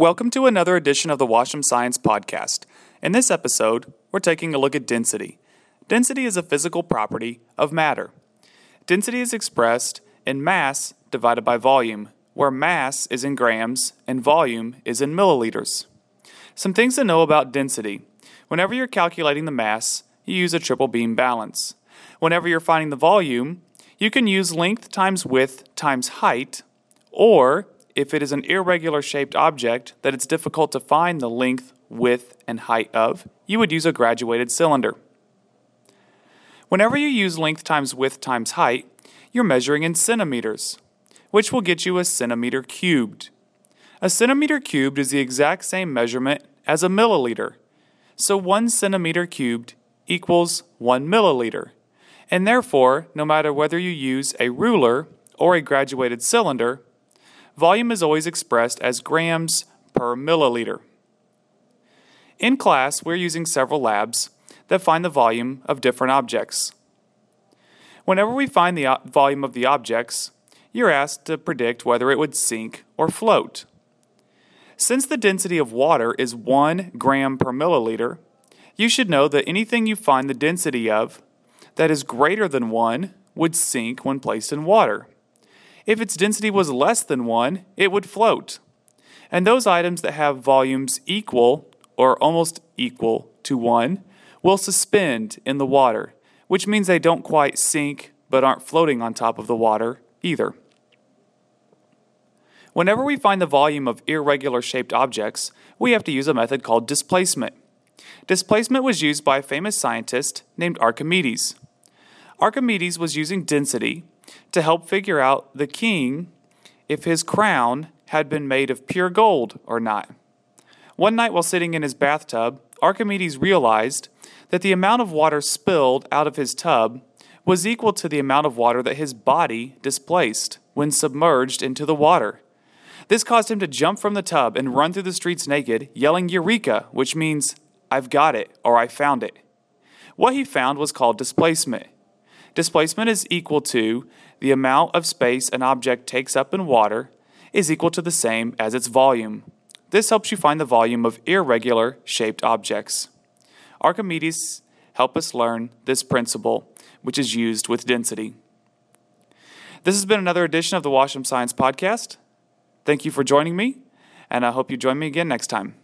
Welcome to another edition of the Washam Science Podcast. In this episode, we're taking a look at density. Density is a physical property of matter. Density is expressed in mass divided by volume, where mass is in grams and volume is in milliliters. Some things to know about density. Whenever you're calculating the mass, you use a triple beam balance. Whenever you're finding the volume, you can use length times width times height, or if it is an irregular shaped object that it's difficult to find the length, width, and height of, you would use a graduated cylinder. Whenever you use length times width times height, you're measuring in centimeters, which will get you a centimeter cubed. A centimeter cubed is the exact same measurement as a milliliter, so 1 centimeter cubed equals 1 milliliter. And therefore, no matter whether you use a ruler or a graduated cylinder, volume is always expressed as grams per milliliter. In class, we're using several labs that find the volume of different objects. Whenever we find the volume of the objects, you're asked to predict whether it would sink or float. Since the density of water is 1 gram per milliliter, you should know that anything you find the density of that is greater than 1 would sink when placed in water. If its density was less than 1, it would float. And those items that have volumes equal or almost equal to 1 will suspend in the water, which means they don't quite sink but aren't floating on top of the water either. Whenever we find the volume of irregular shaped objects, we have to use a method called displacement. Displacement was used by a famous scientist named Archimedes. Archimedes was using density to help figure out the king if his crown had been made of pure gold or not. One night while sitting in his bathtub, Archimedes realized that the amount of water spilled out of his tub was equal to the amount of water that his body displaced when submerged into the water. This caused him to jump from the tub and run through the streets naked, yelling "Eureka," which means, "I've got it," or "I found it." What he found was called displacement. Displacement is equal to the amount of space an object takes up in water is equal to the same as its volume. This helps you find the volume of irregular shaped objects. Archimedes helped us learn this principle, which is used with density. This has been another edition of the Washam Science Podcast. Thank you for joining me, and I hope you join me again next time.